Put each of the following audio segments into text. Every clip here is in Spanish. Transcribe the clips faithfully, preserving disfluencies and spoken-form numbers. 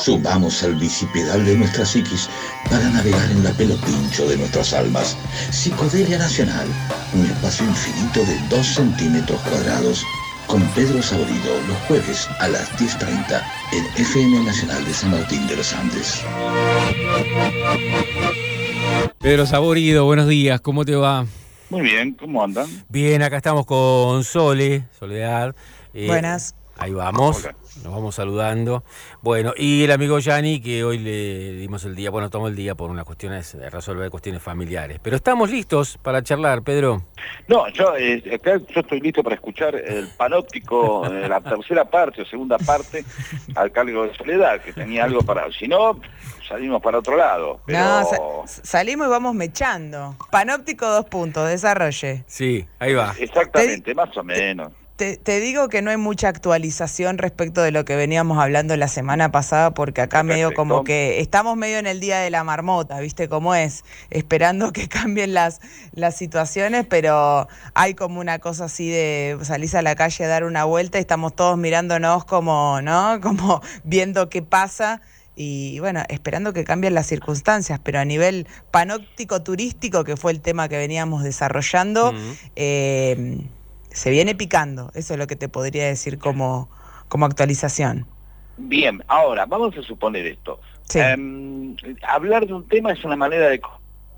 Subamos al bicipedal de nuestra psiquis para navegar en la pelopincho de nuestras almas. Psicodelia Nacional, un espacio infinito de dos centímetros cuadrados, con Pedro Saborido, los jueves a las diez treinta en F M Nacional de San Martín de los Andes. Pedro Saborido, buenos días, ¿cómo te va? Muy bien, ¿cómo andan? Bien, acá estamos con Sole, Soledad. Eh, Buenas. Ahí vamos, Hola. Nos vamos saludando. Bueno, y el amigo Yanni, que hoy le dimos el día, bueno, tomó el día por unas cuestiones, de resolver cuestiones familiares. Pero estamos listos para charlar, Pedro. No, yo, eh, acá yo estoy listo para escuchar el panóptico, eh, la tercera parte o segunda parte, al cargo de Soledad, que tenía algo para... Si no, salimos para otro lado. Pero... No, sa- salimos y vamos mechando. Panóptico dos puntos, desarrolle. Sí, ahí va. Exactamente, te, más o menos. Te, te digo que no hay mucha actualización respecto de lo que veníamos hablando la semana pasada, porque acá Perfecto. medio como que estamos medio en el día de la marmota, ¿viste cómo es? Esperando que cambien las, las situaciones, pero hay como una cosa así de salís a la calle a dar una vuelta y estamos todos mirándonos como, ¿no? Como viendo qué pasa. Y bueno, esperando que cambien las circunstancias, pero a nivel panóptico turístico, que fue el tema que veníamos desarrollando, uh-huh. eh, se viene picando. Eso es lo que te podría decir como, como actualización. Bien, ahora, vamos a suponer esto. Sí. Um, hablar de un tema es una manera de...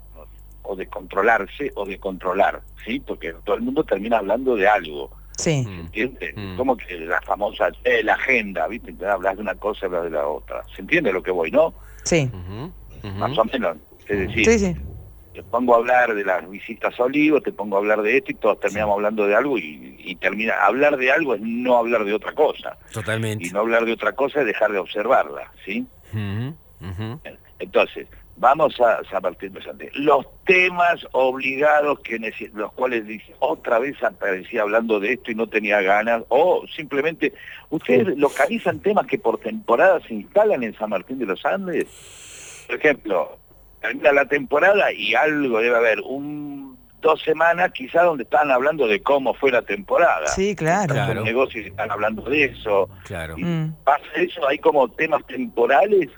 o de controlarse o de controlar, ¿sí? Porque todo el mundo termina hablando de algo. Sí. ¿Se entiende? Mm. Como que la famosa, eh, la agenda, ¿viste? Hablas de una cosa, hablas de la otra. ¿Se entiende lo que voy, no? Sí. Uh-huh. Uh-huh. Más o menos. Es decir, Sí, sí. te pongo a hablar de las visitas a Olivos, te pongo a hablar de esto y todos terminamos sí. hablando de algo y, y termina... Hablar de algo es no hablar de otra cosa. Totalmente. Y no hablar de otra cosa es dejar de observarla, ¿sí? Uh-huh. Uh-huh. Entonces... Vamos a, a partir de antes. Los temas obligados que los cuales dice, otra vez aparecía hablando de esto y no tenía ganas, o simplemente, ¿ustedes localizan temas que por temporada se instalan en San Martín de los Andes? Por ejemplo, termina la temporada y algo debe haber, un dos semanas quizás donde están hablando de cómo fue la temporada. Sí, claro. claro. Los negocios están hablando de eso. Claro. Y Mm. pasa eso, hay como temas temporales.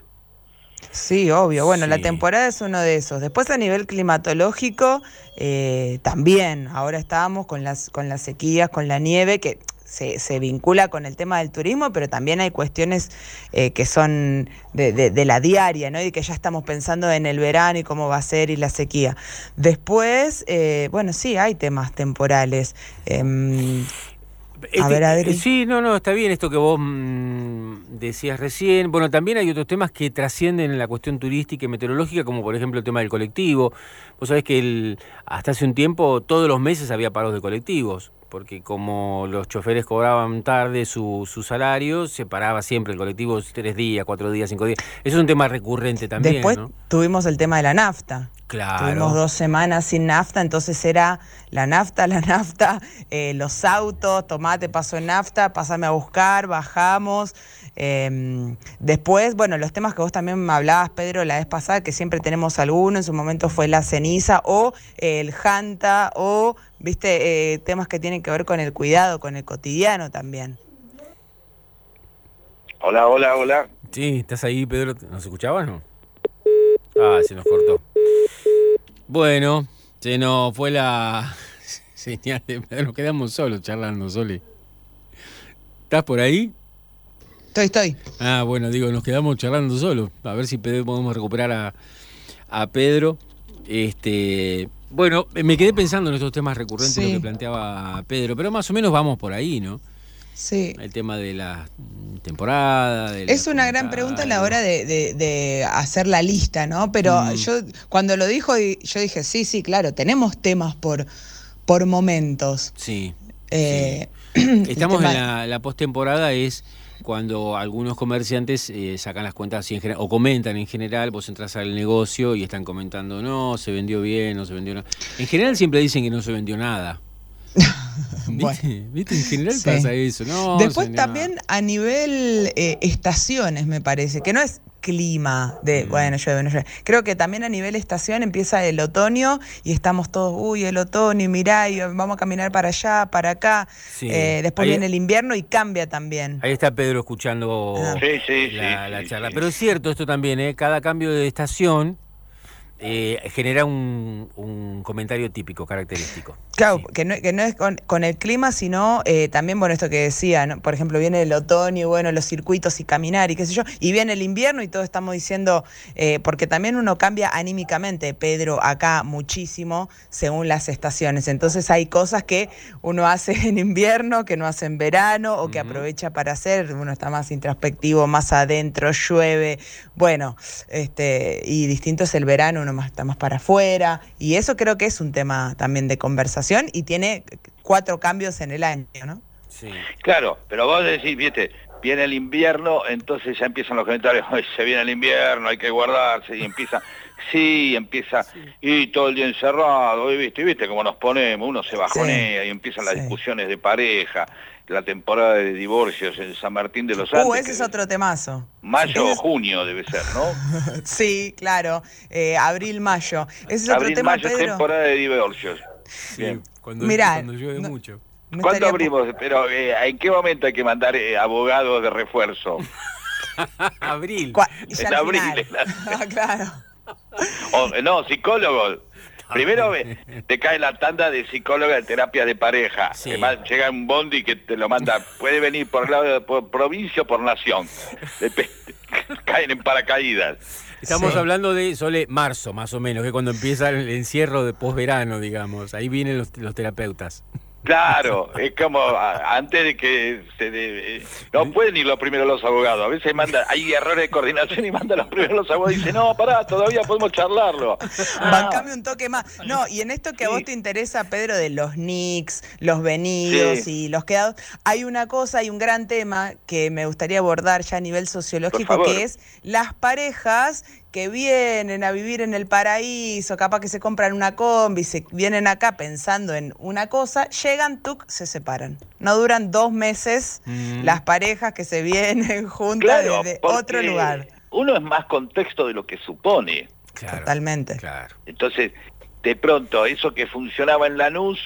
Sí, obvio. Bueno, Sí. la temporada es uno de esos. Después a nivel climatológico, eh, también. Ahora estábamos con las, con las sequías, con la nieve, que se, se vincula con el tema del turismo, pero también hay cuestiones eh, que son de, de, de la diaria, ¿no? Y que ya estamos pensando en el verano y cómo va a ser y la sequía. Después, eh, bueno, sí, hay temas temporales. Eh, Este, A ver, Adri. Sí, no, no, está bien esto que vos mmm, decías recién. Bueno, también hay otros temas que trascienden en la cuestión turística y meteorológica, como por ejemplo el tema del colectivo. Vos sabés que el, hasta hace un tiempo, todos los meses había paros de colectivos, porque como los choferes cobraban tarde su, su salario, se paraba siempre el colectivo tres días, cuatro días, cinco días. Eso es un tema recurrente también, Después ¿no? tuvimos el tema de la nafta. Claro. Tuvimos dos semanas sin nafta, entonces era la nafta, la nafta, eh, los autos, tomate, pasó en nafta, pasame a buscar, bajamos. Eh, después, bueno, los temas que vos también me hablabas, Pedro, la vez pasada, que siempre tenemos alguno, en su momento fue la ceniza o eh, el janta o, viste, eh, temas que tienen que ver con el cuidado, con el cotidiano también. Hola, hola, hola. Sí, ¿estás ahí, Pedro? ¿Nos escuchabas, no? Ah, se nos cortó. Bueno, se nos fue la señal de... Nos quedamos solos charlando, Sole. ¿Estás por ahí? Estoy, estoy. Ah, bueno, digo, nos quedamos charlando solos. A ver si podemos recuperar a, a Pedro. Este, bueno, me quedé pensando en estos temas recurrentes, Sí. lo que planteaba Pedro, pero más o menos vamos por ahí, ¿no? Sí. El tema de la temporada. De Es la una gran pregunta a la hora de, de, de hacer la lista, ¿no? Pero mm. yo, cuando lo dijo, yo dije, sí, sí, claro, tenemos temas por, por momentos. Sí. Eh, sí. Estamos tema... en la, la postemporada, es cuando algunos comerciantes eh, sacan las cuentas así en general, o comentan en general, vos entras al negocio y están comentando, no, se vendió bien, no se vendió nada. En general siempre dicen que no se vendió nada. Bueno, ¿Viste? ¿Viste? En general sí. Pasa eso, ¿no? Después no también a nivel eh, estaciones, me parece, que no es clima de, mm. bueno, llueve, no llueve. Creo que también a nivel estación empieza el otoño y estamos todos, uy, el otoño, y mirá, y vamos a caminar para allá, para acá. Sí. Eh, después ahí viene el invierno y cambia también. Ahí está Pedro escuchando ah. sí, sí, la, sí, la sí, charla. Sí. Pero es cierto esto también, ¿eh? Cada cambio de estación eh, genera un, un comentario típico, característico. Claro, sí. que, no, que no es con, con el clima, sino eh, también, bueno, esto que decía, ¿no? Por ejemplo, viene el otoño y, bueno, los circuitos y caminar y qué sé yo, y viene el invierno y todos estamos diciendo, eh, porque también uno cambia anímicamente, Pedro, acá muchísimo, según las estaciones. Entonces hay cosas que uno hace en invierno, que no hace en verano, o que uh-huh. aprovecha para hacer, uno está más introspectivo, más adentro, llueve, bueno, este y distinto es el verano, uno más, está más para afuera, y eso creo que es un tema también de conversación, y tiene cuatro cambios en el año, ¿no? Sí. Claro, pero vos decís, viste, viene el invierno, entonces ya empiezan los comentarios, se viene el invierno, hay que guardarse, y empieza, sí, empieza, sí. y todo el día encerrado, y viste, y viste cómo nos ponemos, uno se bajonea, sí. y empiezan las sí. discusiones de pareja, la temporada de divorcios en San Martín de los Andes. Uh, ese es otro temazo. Mayo o es... junio debe ser, ¿no? Sí, claro, eh, abril, mayo. Ese es abril, otro tema, mayo Pedro. Es temporada de divorcios. Sí, Bien. Cuando, Mirá, cuando llueve no, mucho. No ¿Cuándo estaría... abrimos? Pero eh, ¿en qué momento hay que mandar eh, abogados de refuerzo? Abril. En abril. Ah, claro. O, no, psicólogos. Primero te cae la tanda de psicóloga de terapia de pareja. Sí. Además, llega un bondi que te lo manda, puede venir por lado de por provincia o por nación. Depende. Caen en paracaídas. Estamos sí. hablando de Sole, marzo, más o menos, que es cuando empieza el encierro de posverano, digamos. Ahí vienen los, los terapeutas. Claro, es como a, antes de que se de, eh, no pueden ir los primeros los abogados, a veces manda, hay errores de coordinación y mandan los primeros los abogados y dicen, no, pará, todavía podemos charlarlo. Bancame un toque más. No, y en esto que sí. a vos te interesa, Pedro, de los nicks, los venidos sí. y los quedados, hay una cosa, hay un gran tema que me gustaría abordar ya a nivel sociológico, que es las parejas que vienen a vivir en el paraíso, capaz que se compran una combi, se vienen acá pensando en una cosa, llegan, tuc, se separan. No duran dos meses mm. las parejas que se vienen juntas claro, desde otro lugar. Uno es más contexto de lo que supone. Claro, totalmente. Claro. Entonces, de pronto, eso que funcionaba en Lanús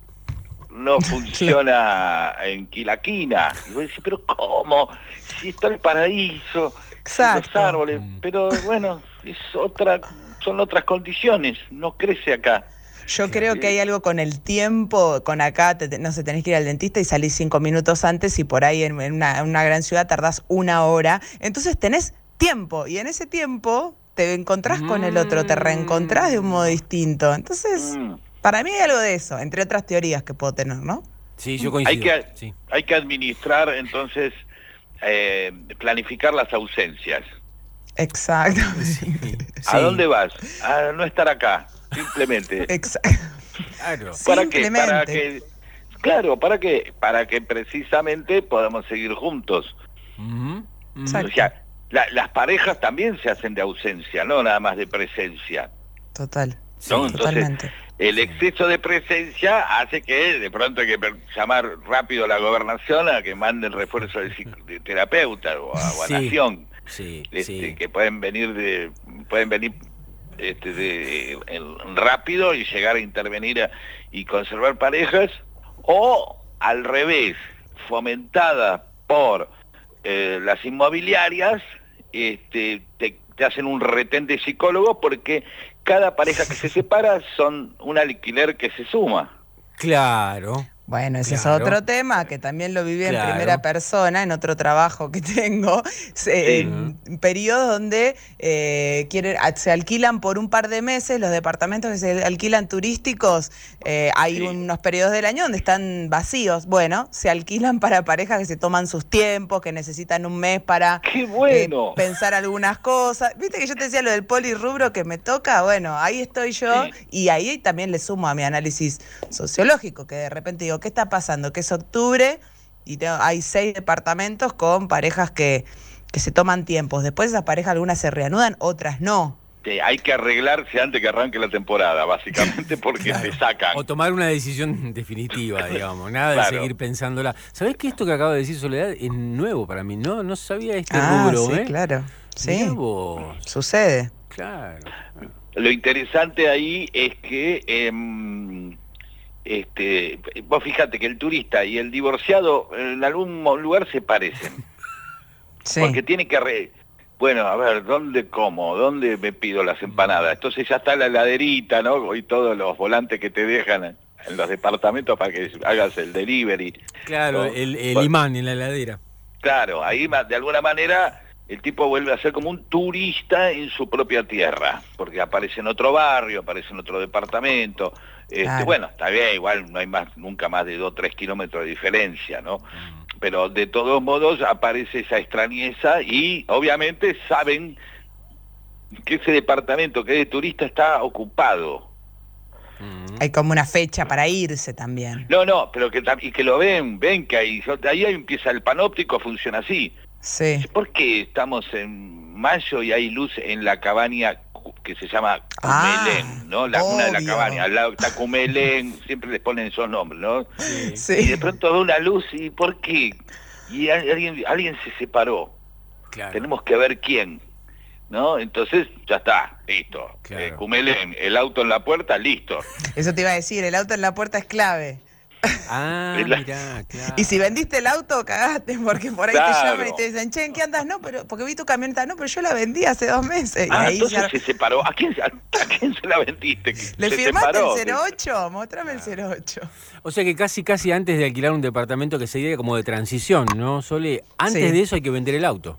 no funciona en Quilaquina. Y vos decís, pero ¿cómo? Si está el paraíso... Exacto. Los árboles, pero bueno, es otra, son otras condiciones, no crece acá. Yo creo que hay algo con el tiempo, con acá, te, no sé, tenés que ir al dentista y salís cinco minutos antes y por ahí en, en, una, en una gran ciudad tardás una hora, entonces tenés tiempo y en ese tiempo te encontrás mm. con el otro, te reencontrás de un modo distinto. Entonces, mm. para mí hay algo de eso, entre otras teorías que puedo tener, ¿no? Sí, yo coincido. Hay que, sí. hay que administrar entonces... Eh, planificar las ausencias. Exacto. Sí. ¿A dónde vas? A no estar acá, simplemente. Exacto. Claro. ¿Para qué? Para que, claro, ¿para qué? Para que precisamente podamos seguir juntos. Uh-huh. Uh-huh. O sea, la, las parejas también se hacen de ausencia, no nada más de presencia. Total. Sí, ¿no? Entonces, totalmente. El exceso de presencia hace que de pronto hay que llamar rápido a la gobernación a que manden refuerzo de, de terapeuta o a, o a sí, Nación, sí, este, sí. que pueden venir de pueden venir este, de, en, rápido y llegar a intervenir a, y conservar parejas, o al revés, fomentada por eh, las inmobiliarias, este, te, te hacen un retén de psicólogos porque cada pareja que se separa son un alquiler que se suma. Claro. Bueno, ese claro. es otro tema que también lo viví claro. en primera persona, en otro trabajo que tengo, sí. en periodos donde eh, quieren, se alquilan por un par de meses los departamentos que se alquilan turísticos, eh, hay sí. unos periodos del año donde están vacíos. Bueno, se alquilan para parejas que se toman sus tiempos, que necesitan un mes para ¡Qué bueno! eh, pensar algunas cosas. Viste que yo te decía lo del polirrubro que me toca, bueno, ahí estoy yo sí. y ahí también le sumo a mi análisis sociológico, que de repente digo, ¿qué está pasando? Que es octubre y tengo, hay seis departamentos con parejas que, que se toman tiempos. Después esas parejas algunas se reanudan, otras no. Este, hay que arreglarse antes que arranque la temporada, básicamente, porque Claro. te sacan. O tomar una decisión definitiva, digamos, nada Claro. de seguir pensándola. ¿Sabés que esto que acaba de decir Soledad es nuevo para mí? No, no sabía este Ah, rubro, sí, ¿eh? claro. Sí, Mirá vos. sucede. Claro. Lo interesante ahí es que, eh, este, vos fíjate que el turista y el divorciado en algún lugar se parecen. Sí. Porque tiene que... Re... Bueno, a ver, ¿dónde como? ¿Dónde me pido las empanadas? Entonces ya está la heladerita, ¿no? Y todos los volantes que te dejan en los departamentos para que hagas el delivery. Claro, ¿no? el, el Bueno, imán en la heladera. claro, ahí ma- de alguna manera el tipo vuelve a ser como un turista en su propia tierra, porque aparece en otro barrio, aparece en otro departamento. Este, Claro. Bueno, está bien, igual no hay más nunca más de dos o tres kilómetros de diferencia, ¿no? Pero de todos modos aparece esa extrañeza y obviamente saben que ese departamento que es de turista está ocupado. Mm. Hay como una fecha para irse también. No, no, pero que, tam- y que lo ven, ven que ahí, ahí empieza el panóptico, funciona así. Sí. ¿Por qué estamos en mayo y hay luz en la cabaña cu- que se llama Cumelén, Ah, ¿no? La, una de la obvio. cabaña, al lado está Cumelén, siempre les ponen esos nombres, ¿no? Y de Sí. pronto da una luz, ¿y por qué? Y a- alguien, alguien se separó, Claro. tenemos que ver quién, ¿no? Entonces, ya está, listo. Claro. Eh, Cumelén, el auto en la puerta, listo. Eso te iba a decir, el auto en la puerta es clave. Ah, Es la- mirá, claro. Y si vendiste el auto, cagaste, porque por ahí te Claro. llaman y te dicen, che, ¿en qué andas? No, pero porque vi tu camioneta, no, pero yo la vendí hace dos meses. Y Ah, ahí entonces ya... se separó. ¿A quién, a, a quién se la vendiste? ¿Le Se firmaste separó. el cero ocho? Mostrame el cero ocho. O sea que casi casi antes de alquilar un departamento que sería como de transición, ¿no, Sole? Antes Sí. de eso hay que vender el auto.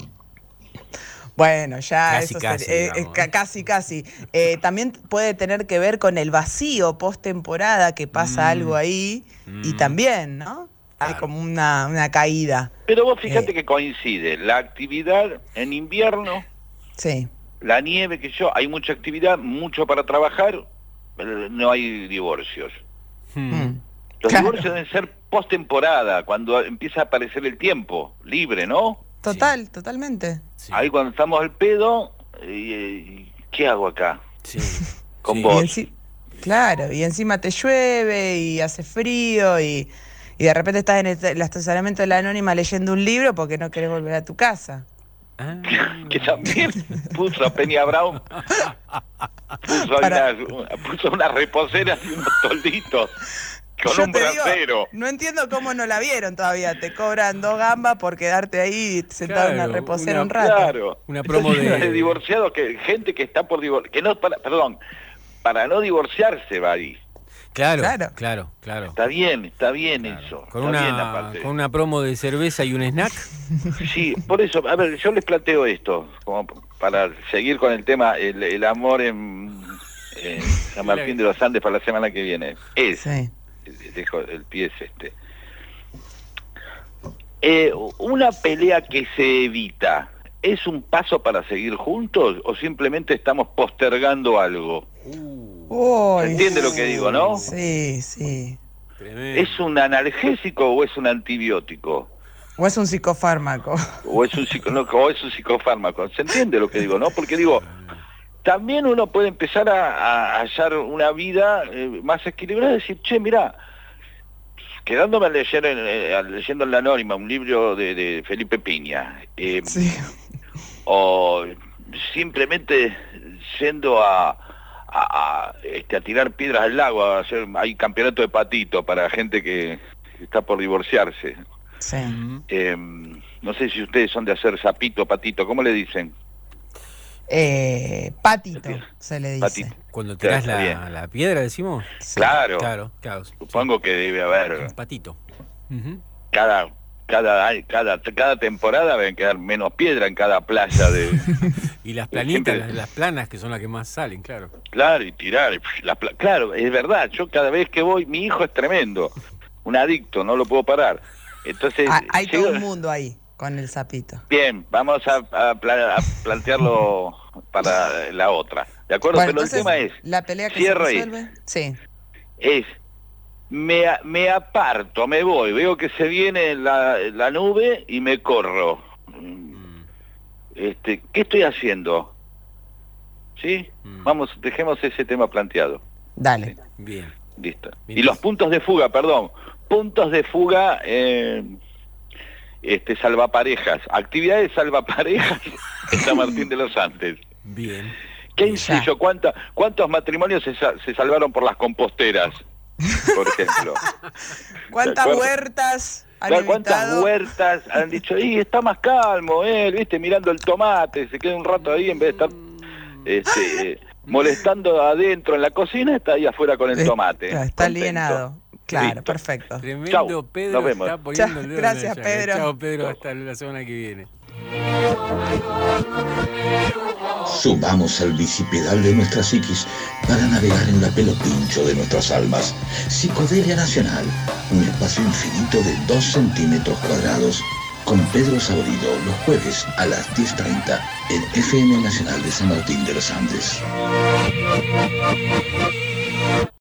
Bueno, ya Casi, eso casi, sería- eh, digamos, eh, ca- ¿eh? casi, casi. Eh, también puede tener que ver con el vacío post-temporada, que pasa Mm. algo ahí, y Mm. también, ¿no? Hay Claro. como una, una caída. Pero vos fíjate Eh. que coincide la actividad en invierno, Sí, la nieve, que yo, hay mucha actividad, mucho para trabajar, pero no hay divorcios. Hmm. Mm. Los Claro. divorcios deben ser post-temporada, cuando empieza a aparecer el tiempo libre, ¿no? total, totalmente. Sí. Ahí cuando estamos al pedo, y, y, ¿qué hago acá? Sí. Con Sí. Y vos. enci- claro, y encima te llueve y hace frío y, y de repente estás en el, el estacionamiento de la Anónima leyendo un libro porque no querés volver a tu casa. Ah. Que también puso a Peña Brown, puso, Para- unas, puso unas reposeras y unos tolditos con Yo un te digo, brasero. no entiendo cómo no la vieron todavía. Te cobran dos gambas por quedarte ahí sentado en Claro, una reposera una- un rato. Claro. Una promo Está lleno de- divorciados, que gente que está por divorciar, que no para, perdón, para no divorciarse va ahí. Claro, Claro. claro, claro. Está bien, está bien Claro. eso. Con está bien una, aparte. con una promo de cerveza y un snack. Sí, por eso, a ver, yo les planteo esto, como para seguir con el tema, el, el amor en, en San Martín de los Andes para la semana que viene. Es, Sí. dejo el pie es este. Eh, una pelea que se evita, ¿es un paso para seguir juntos o simplemente estamos postergando algo? Uy, ¿Se entiende lo que digo, no? Sí, sí. Tremendo. ¿Es un analgésico o es un antibiótico? O es un psicofármaco. O es un, psico, no, o es un psicofármaco. ¿Se entiende lo que digo, no? Porque digo, también uno puede empezar a, a hallar una vida eh, más equilibrada y decir, che, mirá, quedándome a leer en, eh, leyendo en la Anónima un libro de, de Felipe Piña, eh, Sí. o simplemente yendo a, a, a, este, a tirar piedras al lago, a hacer, hay campeonato de patito para gente que está por divorciarse. Sí. Mm. Eh, no sé si ustedes son de hacer sapito, patito, ¿cómo le dicen? Eh, patito, se le dice. Patito. Cuando tirás Está bien. la, la piedra, decimos. Sí. Claro, Claro, claro. supongo que debe haber Un patito. Ujú. cada cada cada cada temporada deben quedar menos piedra en cada playa de Y las planitas, Siempre- las, las planas que son las que más salen, claro. claro y tirar y, pf, la pla- claro, es verdad, yo cada vez que voy, mi hijo es tremendo, un adicto, no lo puedo parar. Entonces Ah, hay llego- todo un mundo ahí con el sapito. bien, vamos a, a pla- a plantearlo para la otra, ¿de acuerdo? Bueno, Pero el entonces, tema es la pelea que cierro se ahí. resuelve. Sí. es me, a- me aparto, me voy, veo que se viene la, la nube y me corro. Mm. Este, ¿qué estoy haciendo? ¿Sí? Mm. Vamos, dejemos ese tema planteado. Dale. Sí. Bien. Listo. Bien. Y los puntos de fuga, perdón. Puntos de fuga, eh, este, salvaparejas. Actividades salvaparejas en San Martín de los Andes. Bien. ¿Qué inciso? ¿Cuánta, ¿Cuántos matrimonios se, sa- se salvaron por las composteras, por ejemplo? ¿Cuántas ¿De acuerdo? huertas han Claro, ¿cuántas evitado? huertas han dicho, y está más calmo él, viste, mirando el tomate, se queda un rato ahí en vez de estar este, eh, molestando adentro en la cocina, está ahí afuera con el Eh, tomate. claro, está contento. alienado. Claro, Listo. perfecto. Tremendo. Chau, Pedro nos vemos. está poniendo Chau, el dedo en gracias, la llaga. Pedro. Chao, Pedro. Chau. Hasta la semana que viene. Subamos al bicipedal de nuestra psiquis para navegar en la pelopincho de nuestras almas. Psicodelia Nacional, un espacio infinito de dos centímetros cuadrados, con Pedro Saborido, los jueves a las diez treinta en F M Nacional de San Martín de los Andes.